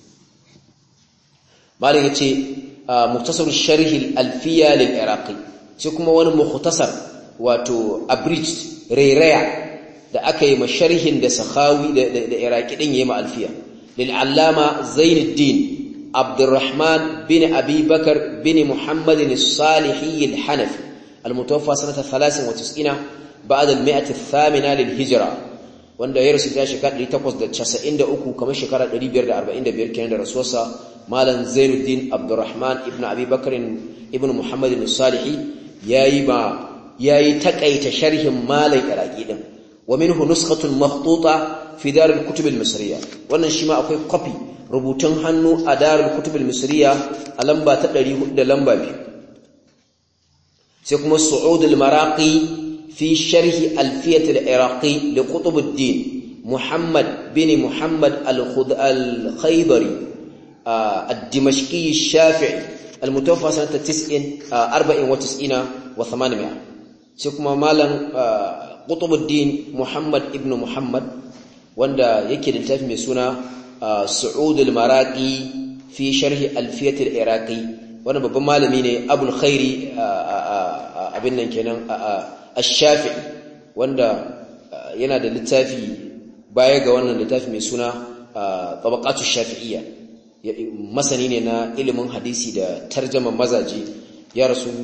S1: malam yace muktasar sharhi al-alfiya lil-iraqi, sai kuma wani mukhtasar wato abridged rairaya da aka yi masharhin da Sakhawi da Iraqi din yayi ma alfiya lil-allama Zainuddin Abdurrahman bin Abi Bakar bin Muhammad as-Salihi al-Hanafi al-mutawaffa sanata 93 ba'da al-100 ath-thamina lil-hijra, wanda ya rasu ta shekara 893 kamar shekara 545 kenan da rasuwarsa. Malam Zainuddin Abdurrahman ibn Abi Bakar ibn Muhammad as-Salihi yayi takaita sharhin malam Iraqi din. wa minhu nuskhatun makhtuta fi dar al-kutub al-misriya, wannan shi ma akwai copy rubutun hannu a dar al-kutub al-misriya a lamba ta 400 da lamba 2. sai kuma su'ud al-maraqi fi sharh alfiyat al-iraqi li qutb ad-din Muhammad bin Muhammad al-Khaybari ad-Dimashqi ash-Shafi'i al-mutawaffa sanata 94 wa 800. sai kuma malam Qutbuddin Muhammad ibn Muhammad, wanda yake da littafi mai suna Su'ud al-Maraqi fi sharh alfiyat al-Iraqi. Wannan babban malami ne, Abul Khairi abin nan kenan ash-Shafi'i, wanda yana da littafi baya ga wannan littafi mai suna Tabaqatu Shafi'iyya. Masani ne na ilimin hadisi da tarjuma mazaji, ya rasu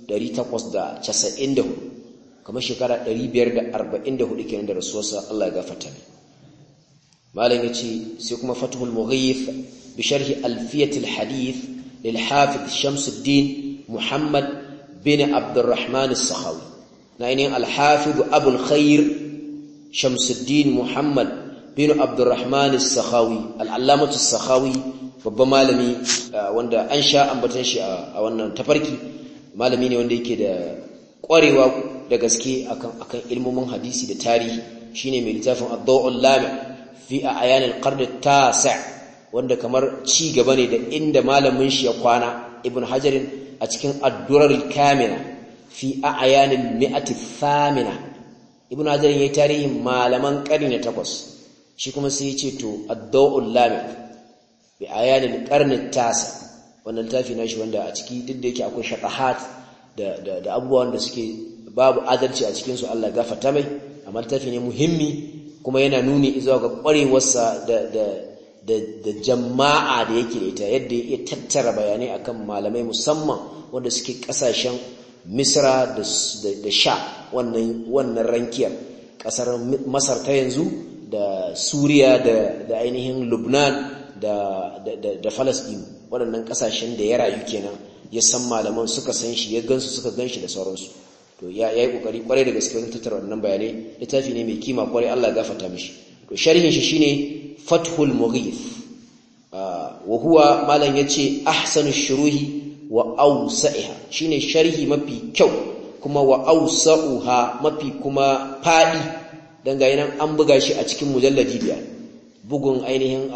S1: 894 kamar shekara 544 kenan da rasuwarsa, Allah ya gafarta mai. malam yace sai kuma Fathul Mughith bi sharh alfiyat alhadith lil Hafiz Shamsuddin Muhammad bin Abdurrahman as-Sakhawi. na ainihin al-Hafiz Abul Khair Shamsuddin Muhammad bin Abdurrahman as-Sakhawi, al-Allamah as-Sakhawi, babban malami wanda an sha ambatan shi a wannan tafarki. Malami ne wanda yake da ƙwarewa da gaske akan ilmomin hadisi da tarihi. Shine mai littafin Ad-Daw'ul Lami' fi A'yan al-Qarn at-Tasi', wanda kamar ci gaba ne da inda malamin shi ya kwana Ibn Hajar a cikin Ad-Durar al-Kamila fi A'yan al-Mi'ati ath-Thamina. Ibn Hajar yayi tarihin malaman ƙarni na 8, shi kuma sai ya ce to Ad-Daw'ul Lami' fi A'yan al-Qarn at-Tasi', wannan littafi nashi wanda a ciki duk da yake akwai shatahat da abubuwan da suke babu adalci a cikin su, Allah gafarta mai, amma littafi ne muhimmi kuma yana nuni zuwa ga ƙwarewarsa da jama'a da yake da ita, yadda ya tattara bayanai akan malamai musamman wanda suke kasashen Misra da Sha, wannan rankiyar kasar Masar ta yanzu da Suriya da ainihin Lubnan da Palestine. Waɗannan kasashen da ya rayu kenan, ya san malaman, suka san shi, ya gansu suka ganshi da sauransu. To ya yi kokari kwarai da gaske wajen tattara wannan bayanai. Littafi ne mai kima kwarai, Allah ya gafarta mishi. To sharhin shi shine Fathul Mughith. Wa huwa malan yace ahsanu shuruhi wa awsa'iha, shine sharhi mafi kyau kuma wa awsa'uha mafi kuma fadi. Dan ga nan an buga shi a cikin mujalladi 5, bugun ainihin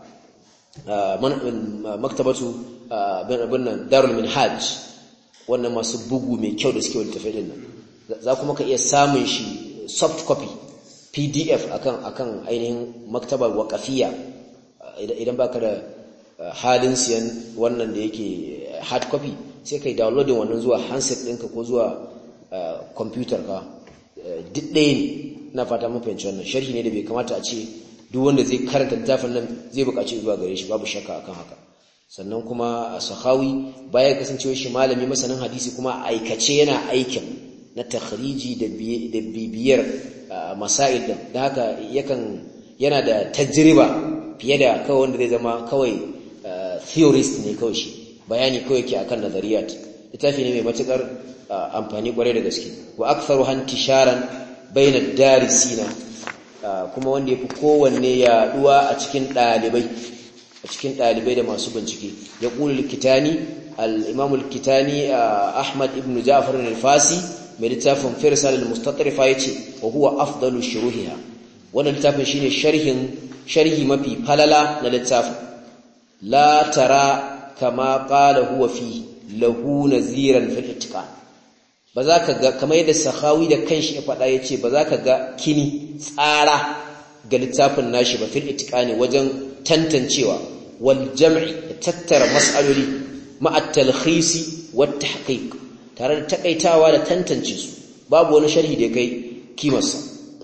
S1: maktabatu bin Darul Minhaj, wannan masu bugu mai kyau da suke littafai din nan. Za kuma ka iya samun shi soft copy PDF akan ainihin maktabar waqafiyya, idan baka da halin siyan wannan da yake hard copy, sai kai downloading wannan zuwa handset ɗinka ko zuwa computer ka. Duk ɗaya ne, na fata mun fahimci wannan. Sharhi ne da bai kamata a ce duk wanda zai karanta littafin nan zai buƙaci zuwa gare shi, babu shakka akan haka. Sannan kuma Sakhawi baya kasancewa shi malami masanin hadisi, kuma aikace yana aikin na takhriji da bibiyar masail din, da haka yana da tajriba fiye da kawai wanda zai zama kawai theorist ne kawai shi, bayani kawai yake akan nazariyat. Littafi ne mai matukar amfani kwarai da gaske. Wa aktharu hantisharan bainad darisina, kuma wanda yafi kowanne yaduwa a cikin ɗalibai da masu bincike. Ya ƙuli al-Kitani, al-Imam al-Kitani Ahmad ibn Ja'far al-Fasi, mai littafin Firsal al-Mustatrifa, yace wa huwa afdalu shuruhiha, wannan littafin shine sharhi mafi falala na littafin la tara kama qala huwa fi lahu naziran fil ittiqan ba za ka ga kamar yadda Sakhawi da kanshi ya faɗa yace ba za ka ga kini tsara ga littafin nashi ba fil ittiqani wajen tantancewa wal jam'i tattara mas'aloli ma'a talkhisi wat tahqiq tare da takaitawa da tantance su babu wani sharhi da kai kimarsa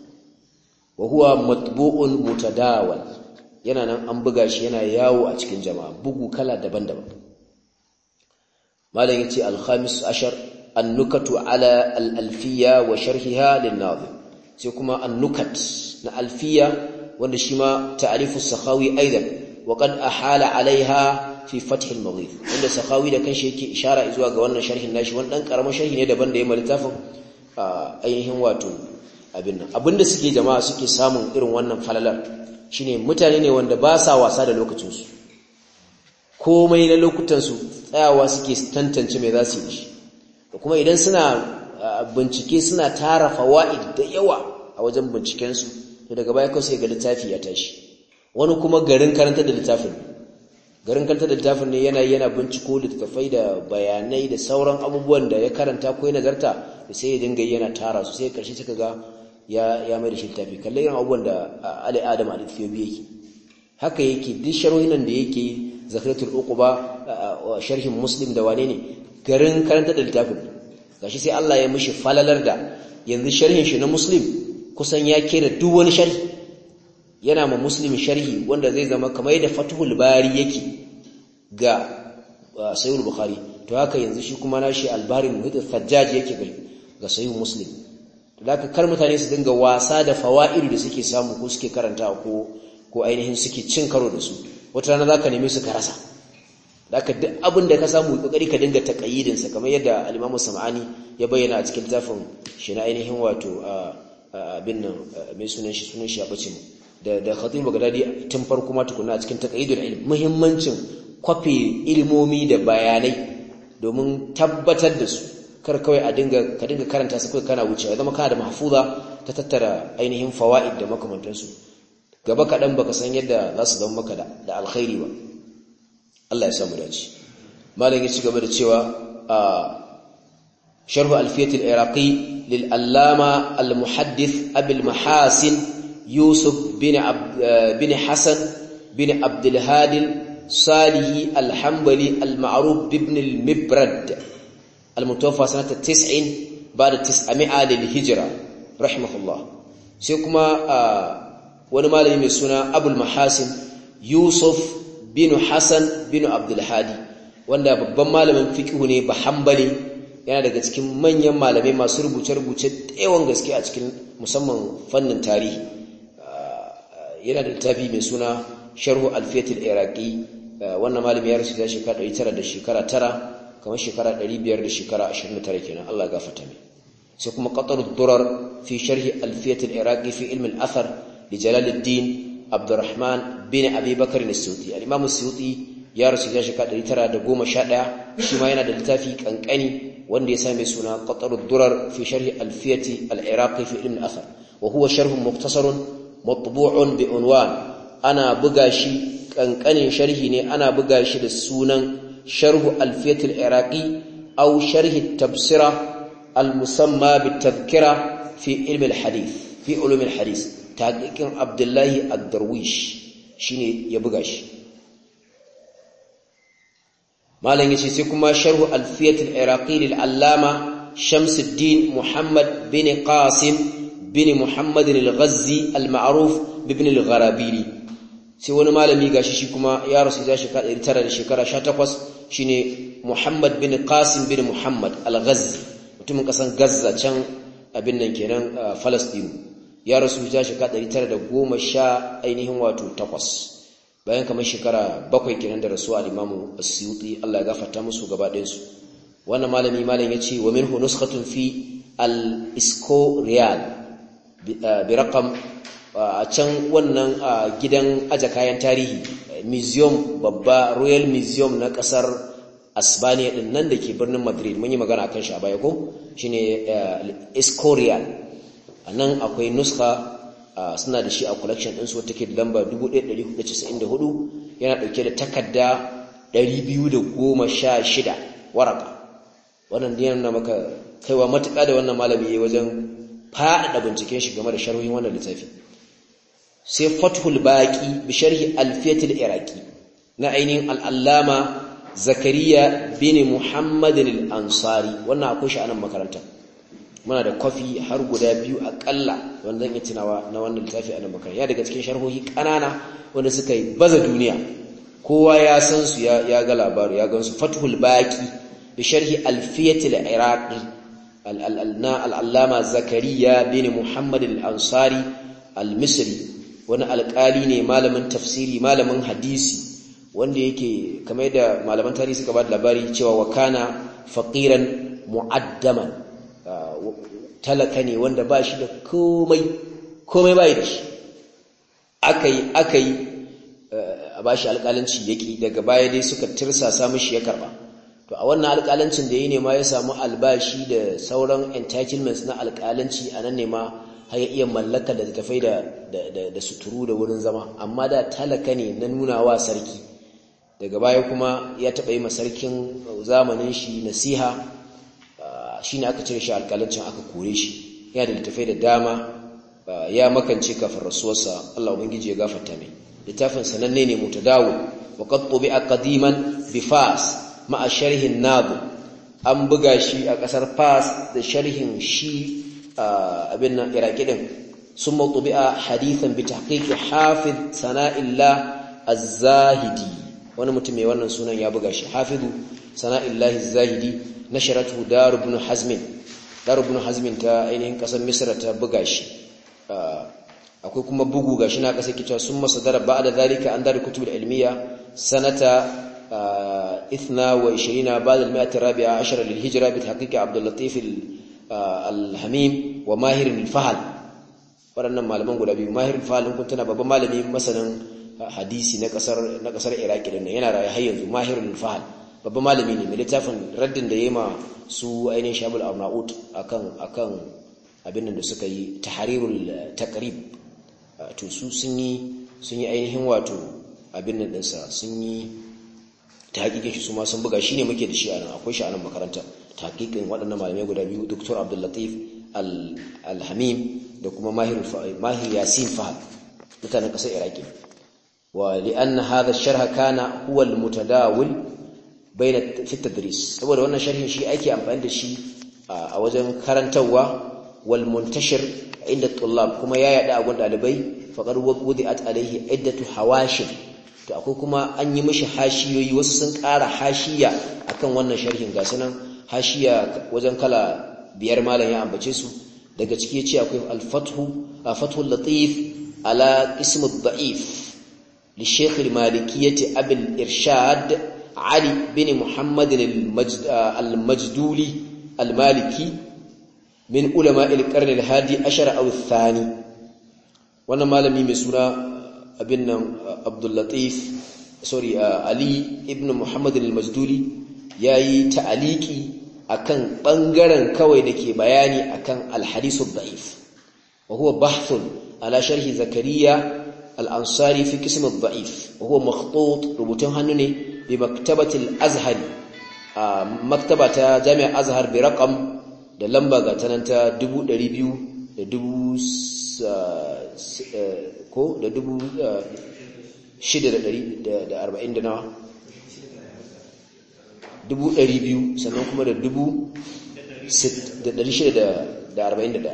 S1: wa huwa matbu'un mutadawal yana nan an buga shi yana yawo a cikin jama'a bugu kala daban-daban malam yace al-khamis ashar an-nukatu ala al-alfiyya wa sharhiha lin-nazim sai kuma an-nukat na alfiyya wanda shi ma ta'rifu as-sakhawi aidan wa qad ahala alaiha fi fath al-mughith wanda Sakhawi da kanshi yake ishara zuwa ga wannan sharhin nashi wannan dan karamin sharhi ne daban da ya littafin ainihin wato abinda suke jama'a suke samun irin wannan falalar shine mutane ne wanda ba sa wasa da lokacin su komai na lokutan su tsayawa suke tantance me za su yi shi kuma idan suna bincike suna tara fawaid da yawa a wajen binciken su to daga baya kawai sai ga littafi ya tashi wani kuma garin karanta da littafin ne yana binciko littafai da bayanai da sauran abubuwan da ya karanta ko ya nazarta sai ya dinga yana tara su sai karshe suka ga ya mai da shi littafi kalle irin abubuwan da Ali Adam al-Ethiopi yake haka yake duk sharhohin da yake Zakhratul Uquba sharhin Muslim da wane ne garin karanta da littafin gashi sai Allah ya mishi falalar da yanzu sharhin shi na Muslim kusan ya kera duk wani sharhi yana ma Muslim sharhi wanda zai zama kamar yadda Fathul Bari yake ga Sahih Bukhari to haka yanzu shi kuma nashi Al-Bari Muhit al-Thajjaj yake ga Sahih Muslim to haka kar mutane su dinga wasa da fawaid da suke samu ko suke karanta ko ainihin suke cin karo da su wata rana zaka neme su ka rasa haka duk abin da ka samu kokari ka dinga taqayyidin sa kamar yadda Al-Imam Sam'ani ya bayyana a cikin tafin shi na ainihin wato abin nan mai sunan shi ya bace mu da Khatib Baghdadi tun farko ma tukuna a cikin taqayyidul ilm muhimmancin kwafe ilmomi da bayanai domin tabbatar da su kar kawai ka dinga karanta su kai kana wucewa zama kana da mahfuza ta tattara ainihin fawaid da makamantansu gaba kadan baka san yadda za su zama maka da alkhairi ba Allah ya samu dace malam ya ci gaba da cewa sharh alfiyat al-iraqi lil allama al-muhaddith abul mahasin yusuf bin hasan bin abdul hadi صالح الحنبلي المعروف بابن المبرد المتوفى سنة 90 بعد 900 للهجرة رحمه الله سيكما wani malami mai suna Abul Mahasin Yusuf bin Hassan bin Abdul Hadi wanda babban malamin fiqh ne ba Hanbali yana daga cikin manyan malamai masu rubuce-rubuce da yawan gaske a cikin musamman fannin tarihi yana da littafi mai suna Sharh Alfiyat al-Iraqi wannan malami ya rasu da shekara 900 da shekara 9 kamar shekara 500 da shekara 29 kenan Allah ya gafarta mai sai kuma Qatarud Durar fi Sharh Alfiyat al-Iraqi fi ilm al-athar li Jalaluddin Abdurrahman bin Abi Bakr as-Suyuti al-Imam as-Suyuti ya rasu da shekara 911 shi ma yana da littafi kankani wanda ya same suna Qatarud Durar fi Sharh Alfiyat al-Iraqi fi ilm al-athar wa huwa sharh mukhtasarun matbu'un bi unwan ana buga shi kankanin sharhi ne ana buga shi da sunan sharh alfiyat al-iraqi aw sharh at-tabsira al-musamma bit-tadhkira fi ilm al-hadith fi ulum al-hadith taqiqin Abdullah ad-Darwish shine ya buga shi malan yace sai kuma sharh alfiyat al-iraqi lil-allama Shamsuddin Muhammad bin Qasim bin Muhammad al-Ghazzi al-ma'ruf ibn al-Gharabili sai wani malami gashi shi kuma ya rasu da shekara 900 da shekara 18 shine Muhammad bin Qasim bin Muhammad al-Ghazzi mutumin kasan Gaza can abin nan kenan Palestine ya rasu da shekara 910 ainihin wato 8 bayan kamar shekara 7 kenan da rasuwa al-Imam As-Suyuti Allah ya gafarta musu gaba ɗayan su wannan malam yace wa minhu nuskhatun fi al-Escorial bi raqam a can wannan gidan aje kayan tarihi museum babba Royal Museum na kasar Asbania din nan dake birnin Madrid mun yi magana akan shi a baya ko shine Escorial anan akwai nuska suna da shi a collection din su wata ke da lamba 1494 yana dauke da takarda 216 waraka. Wannan yana nuna maka kaiwa matuƙa da wannan malami yayin wajen faɗaɗa binciken shi game da sharhohin wannan littafi. Sai Fathul Baqi bi sharhi Alfiyatul Iraqi na ainihin al-Allama Zakariya bin Muhammad al-Ansari. Wannan akwai shi a nan makaranta. Muna da kofi har guda biyu akalla wanda zan yi tunawa na wannan littafi a nan makaranta. Ya daga cikin sharhohi kanana wanda suka yi baza duniya. Kowa ya san su ya ga labaru ya gansu. Fathul Baqi bi sharhi Alfiyatul Iraqi al-Allama Zakariya bin Muhammad al-Ansari al-Misri. Wani alƙali ne, malamin tafsiri, malamin hadisi, wanda yake kamar da malaman tarihi suka ba da labari cewa wa kana faqiran mu'addaman, talaka ne wanda ba shi da komai bai da shi. akai a bashi alƙalanci yaki, daga baya dai suka tirsasa mishi ya karba. To a wannan alƙalancin da yayi ne ma ya samu albashi da sauran entitlements na alƙalanci, anan ne ma har ya iya mallaka da tafai da suturu da wurin zama. Amma da talaka ne na nunawa sarki. Daga baya kuma ya taɓa yi masarkin zamanin shi nasiha, shine aka cire shi alƙalancin aka kore shi. Ya da tafai da dama, ya makance kafin rasuwarsa, Allah ubangiji ya gafarta mai. Littafin sananne ne mutadawil, wa qad tubi'a qadiman bi Fas ma'a sharhin Nabu. An buga shi a ƙasar Fas da sharhin shi abin nan Iraki din. Sun matubi'a hadithan bi tahqiqi Hafiz Sana'illah Az-Zahidi. Wani mutum mai wannan sunan ya buga shi, Hafizu Sana'illah Az-Zahidi, nasharatu Dar ibn Hazm. Dar ibn Hazm ta ainihin kasar Misra ta buga shi. Akwai kuma bugu gashi na kasar kicewa sun masadara ba'da zalika an dar kutub al-ilmiya sanata 22 ba'da al-mi'ati rabi'a 10 lil-hijra bi tahqiqi Abdul Latif al-Hamim wa Mahir al-Fahal. Waɗannan malaman guda biyu, Mahir al-Fahal kun tana babban malami masanin hadisi na kasar Iraki din, yana raye har yanzu. Mahir al-Fahal babban malami ne, mai littafin raddin da yayi ma su ainihin Shabul Arnaut akan abin da suka yi tahrirul taqrib. To su sun yi ainihin wato abin nan dinsa, sun yi tahqiqin shi, su ma sun buga shi ne muke da shi a nan, akwai shi a nan makaranta. Tahqiqin waɗannan malamai guda biyu, Dr. Abdul Latif al-Hamim da kuma Mahir Yasin Fahad, mutanen ƙasar Iraki. Wa li'anna hadha ash-sharh kana huwa al-mutadawil bayna fi at-tadris, saboda wannan sharhin shi ake amfani da shi a wajen karantawa, wal muntashir inda tullab, kuma ya yada a gun dalibai. Faqad wudi'at alayhi iddatu hawashim, to akwai kuma an yi mishi hashiyoyi, wasu sun ƙara hashiya akan wannan sharhin. Ga sanan hashiya wajen kala 5 malam ya ambace su. Daga ciki yace akwai al-fathul latif ala ism ad-da'if li shaykh al-malikiyyah abi al-irshad Ali bin Muhammad al-Majduli al-Maliki min ulama al-qarn al-hadi ashar aw al-thani. Wannan malami mai suna abin nan Ali ibn Muhammad al-Majduli yayi ta'aliki akan bangaren kawai dake bayani akan al-hadith ad-da'if, wa huwa bahthun ala sharhi Zakariya al-Ansari fi qism ad-da'if, wa huwa makhtut, rubutun hannu ne, bi maktabati al-Azhar, maktabata Jami'ar Azhar, bi raqam da lamba ga tananta 200 da 6,640 da nawa 200,000, sannan kuma da 6,641.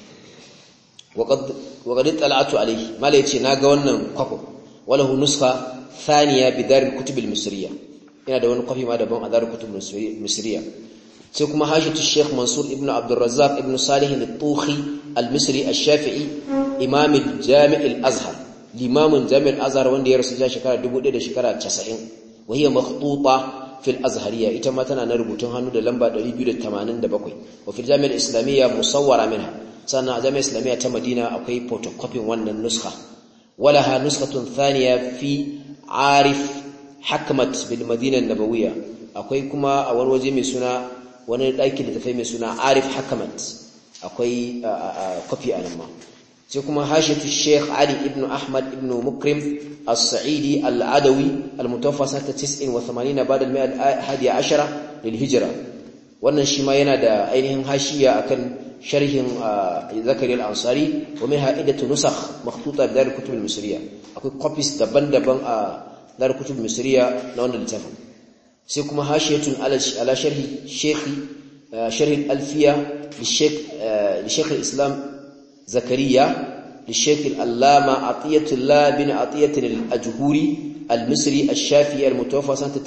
S1: وقد اطلعت عليه mala yace naga wannan kwafo, walahu nuskha thaniya bi dar al-kutub al-misriya, ina da wani kwafi ma daban a dar al-kutub al-misriya. sai kuma hashiyatu Sheikh Mansur ibn Abdul Razzaq ibn Salih al-Tuhi al-Misri al-Shafi'i, imam al-Jami' al-Azhar, limamin Jami' al-Azhar wanda ya rasu shekara 1990. wa hiya makhtuta fil azhariya, ita ma tana na rubutun hannu da lamba 287. wa fil Jami' al-Islamiyya musawwara minha, sannan a Jami'ar Islamiyya ta Madina akwai photocopy wannan nuskha. walaha nuskhatun thaniya fi Arif Hakmat bil Madina an-Nabawiyya, akwai kuma a wani waje mai suna, wani ɗaki da tafai mai suna Arif Hakamat, akwai copy a nan ma. sai kuma hashiyatu Sheikh Ali ibn Ahmad ibn Mukrim as-Sa'idi al-Adawi al-mutawaffa sanata 89 ba'da al-11 lil-hijra. wannan shi ma yana da ainihin hashiya akan sharhin Zakari al-Ansari wa minha idatu nusakh makhtuta bi dar al-kutub al-misriya. akwai copies daban-daban a dar al-kutub al-misriya na wannan littafin. sai kuma hashiyatun ala sharhi sharh al-alfiya li Sheikh al-Islam زكريا للشيخ العلامة عطية الله بن عطية الأجهوري المصري الشافعي المتوفى سنة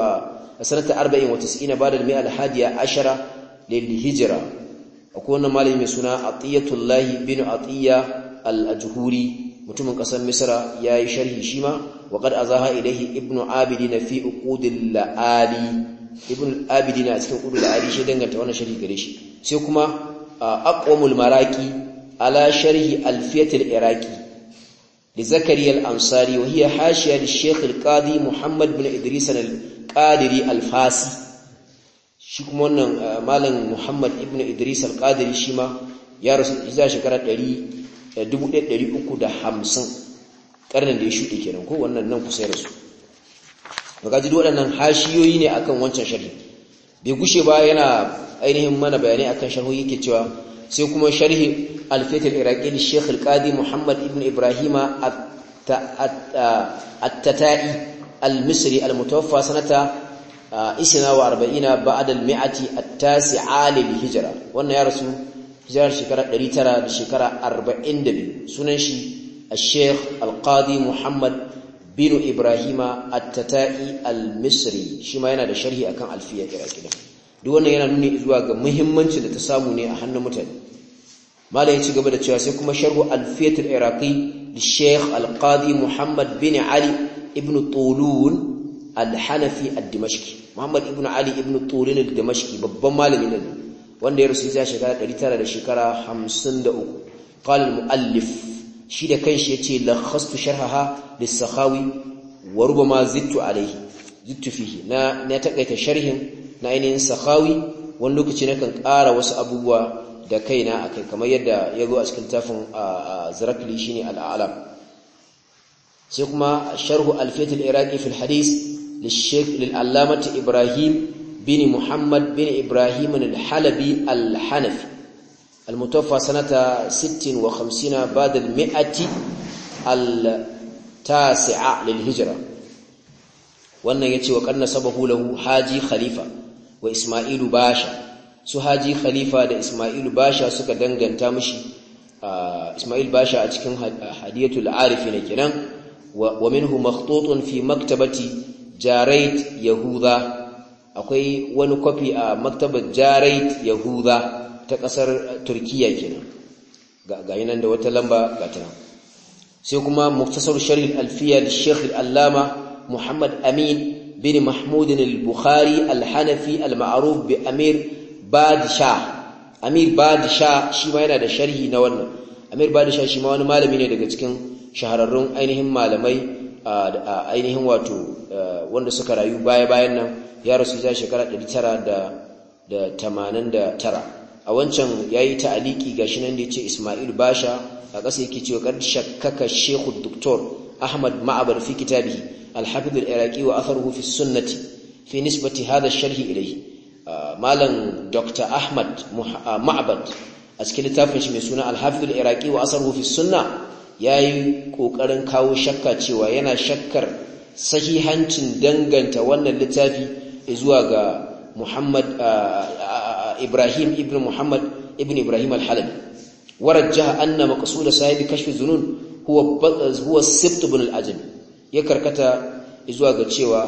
S1: 94 بعد 111 للهجرة. وكنا مالي مسنا عطية الله بن عطية الأجهوري متمن قسم مصر يا شرح شيما وقد أزاها إليه ابن عابدين في عقود العالي. ابن عابدين أسكن عقود العالي شيء دنگanta wannan sharhi gare shi. sai kuma aqwamul maraqi على شرح ألفية العراقي لزكريا الأنصاري وهي حاشية للشيخ القاضي محمد بن إدريس القادري الفاسي. شكم wannan malam Muhammad ibn Idris al-Qadiri shima ya rasu a shekarar 1350 karnin da ya shuɗe kenan ko wannan nan kusa ya rasu. Baka ji waɗannan hashiyoyi ne akan wancan sharhi. Bai gushe ba yana ainihin mana bayanai akan sharhi yake cewa sai kuma sharhi alfiyat al-iraqi li Sheikh al-Qadi Muhammad ibn Ibrahim at-Tatai al-Misri al-mutawaffa sanata 42 ba'da al-mi'ati at-tasi'a lil-hijra. wannan ya rasu hijirar shekara 900 da shekara 42. sunan shi al-Sheikh al-Qadi Muhammad bin Ibrahim at-Tatai al-Misri. shi ma yana da sharhi akan alfiyat al-iraqi. duk wannan yana nuni zuwa ga muhimmancin da ta samu ne a hannun mutane. malai ya ci gaba da cewa sai kuma sharhu alfiyat al-iraqi li Sheikh al-Qadi Muhammad bin Ali ibn Tulun al-Hanafi ad-Dimashqi. Muhammad ibn Ali ibn Tulun al-Dimashqi babban malami ne wanda ya rusu a shekara 900 da shekara 53. qala al-muallif shi da kanshi yace lakhastu sharhaha lis-Sakhawi wa rubama zittu fihi na takaita sharhin na ainihin Sakhawi. wani lokaci nakan ƙara wasu abubuwa da kaina akai kamar yadda ya zo a cikin tafin Zarakli shine al-A'lam. sai kuma sharhu alfiyat al-iraqi fi al-hadith lil-Sheikh lil-Allamah Ibrahim bin Muhammad bin Ibrahim al-Halabi al-Hanafi al-mutawaffa sanata 56 ba'da al-mi'ati al-tasi'a lil-hijra. wannan yace wa qanna sabahu lahu Haji Khalifa wa Isma'ilu Basha. su Haji Khalifa da Ismail Basha suka danganta mishi Ismail Basha a cikin Hadiyatul Arifin kenan wa minhu makhtutun fi maktabati Jarait Yahuda. akwai wani copy a maktabar Jarait Yahuda ta kasar Turkiya kenan ga yanan da wata lamba ga ta. sai kuma muktasar sharh al-alfiya li Sheikh al-Allama Muhammad Amin bin Mahmud al-Bukhari al-Hanafi al-ma'ruf bi Amir Badishah shi ma yana da sharhi na wannan. Amir Badishah shi ma wani malami ne daga cikin shahararrun ainihin malamai ainihin wato wanda suka rayu baya-bayan nan. ya rasu a shekara 989. a wancan yayi ta'aliki gashi nan da yace Ismail Basha a ƙasa yake cewa kad shakkaka Sheikh Dr. Ahmad Ma'bad fi kitabihi al-Hafiz al-Iraqi wa atharuhu fi sunnati fi nisbati hadha ash-sharh ilayhi. malam Dr. Ahmad Ma'bad a cikin littafin shi mai suna Al-Hafiz al-Iraqi wa Asaruhu fi Sunnah yayi kokarin kawo shakka cewa yana shakkar sahihancin danganta wannan littafi zuwa ga Muhammad Ibrahim ibn Muhammad ibn Ibrahim al-Halabi. warajjaha anna maqsud sahibi kashf az-zunun huwa Sibt ibn al-Ajami. ya karkata zuwa ga cewa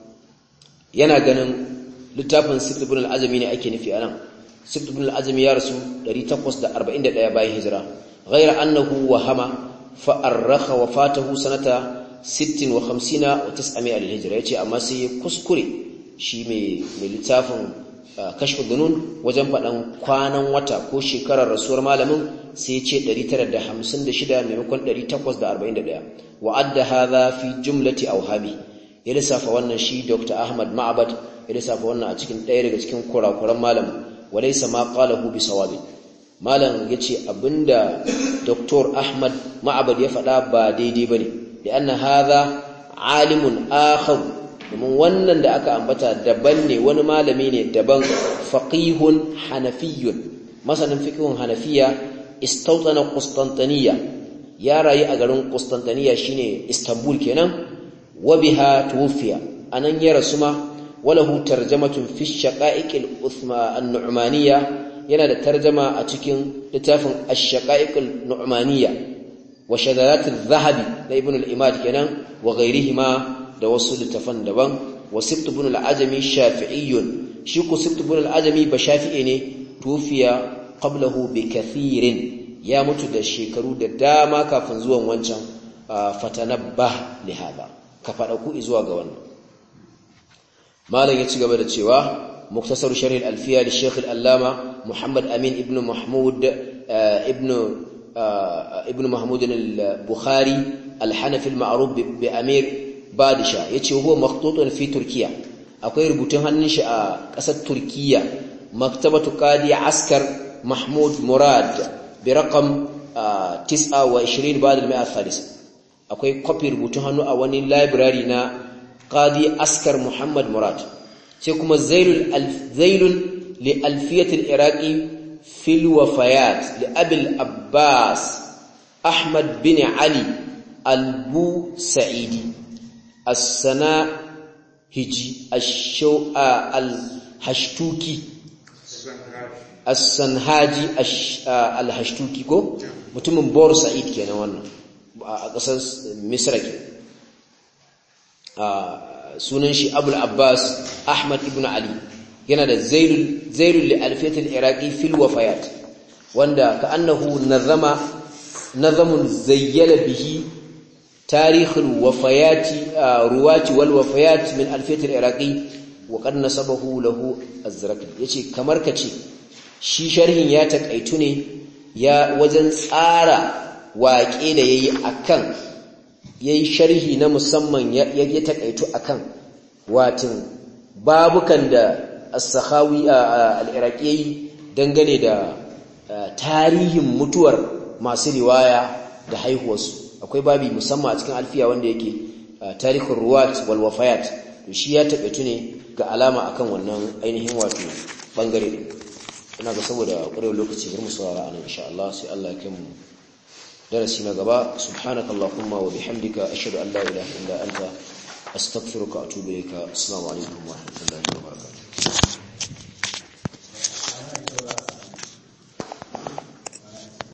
S1: yana ganin littafin Sibt ibn al-Azmi ne ake nufi anan. Sibt ibn al-Azmi ya rasu 841 bayan hijira. ghayra annahu wahama fa arrakha wafatahu sanata 56 wa 900 al-hijra. yace amma sai ya kuskure shi mai littafin kashf az-zunun wajen fadan kwanan wata ko shekarar rasuwar malamin sai ya ce 956 maimakon 841. wa adda hadha fi jumlati awhabi. ya lissafa wannan shi Dr. Ahmad Ma'bad ya lissafa wannan a cikin ɗaya daga cikin kurakuran malam walaysa ma qalahu bi sawabi. malam yace abinda Dr. Ahmad Ma'bad ya faɗa ba daidai bane da anna hadha alimun akhar domin wannan da aka ambata daban ne wani malami ne daban faqihun hanafiyyun masanin fiqhun hanafiya istawtana Qustantiniya ya rayu a garin Qustantiniya shine Istanbul kenan wa biha tuwfiya anan ya rasuma walahu tarjamatun fi shaqa'iq an-nu'maniyya yana da tarjama a cikin littafin ash-shaqa'iq an-nu'maniyya wa shadarat adh-dhahabi da ibn al-imad kenan wa ghayrihima da wasu littafan daban wa sibt ibn al-ajami shafi'iyyun shi ko sibt ibn al-ajami ba shafi'i ne tufiya qablahu bi kathirin ya mutu da shekaru da dama kafin zuwan wancan fatanabbah li hada ka fada ku zuwa ga wannan malam ya ci gaba da cewa muktasar sharh al-alfiya li shaykh al-allama muhammad amin ibn mahmud ibn mahmud al-bukhari al-hanafi al-ma'ruf bi amir badisha yace huwa makhtutun fi turkiya akwai rubutun hannun shi a kasar turkiya maktabatu qadi askar mahmud murad bi raqam 29 ba'da al-mi'a al-thalisa akwai copy rubutun hannu a wani library na qadi askar muhammad murad sai kuma zailul li alfiyat al-iraqi fil wafayat li abi al-abbas ahmad bin ali al-busaidi as-sanahiji ash-shaw'a al-hashtuki as-sanhaji al-hashtuki ko mutumin bor sa'id kenan wannan a kasar misra ke sunan shi abul abbas ahmad ibn ali yana da zailul li alfiyat al-iraqi fil wafayat wanda ka annahu nazamun zayyala bihi tarikh al-wafayat ruwati wal wafayat min alfiyat al-iraqi wa qad nasabahu lahu az-zarqi yace kamar kace shi sharhin ya takaitu ne ya wajen tsara waƙe da yayi akan yayi sharhi na musamman ya takaitu akan watin babukan da as-sakhawi al-iraqi yayi dangane da tarihin mutuwar masu riwaya da haihuwarsu akwai babi musamman a cikin alfiya wanda yake tarikhur ruwat wal wafayat to shi ya takaitu ne ga alama akan wannan ainihin wato bangare din ina ga saboda ƙwarewar lokaci bari mu saurara anan insha Allah sai Allah ya kai mu darasi na gaba subhanakallahumma wa bihamdika ashhadu an la ilaha illa anta astaghfiruka wa atubu ilayka assalamu alaikum wa rahmatullahi wa barakatuh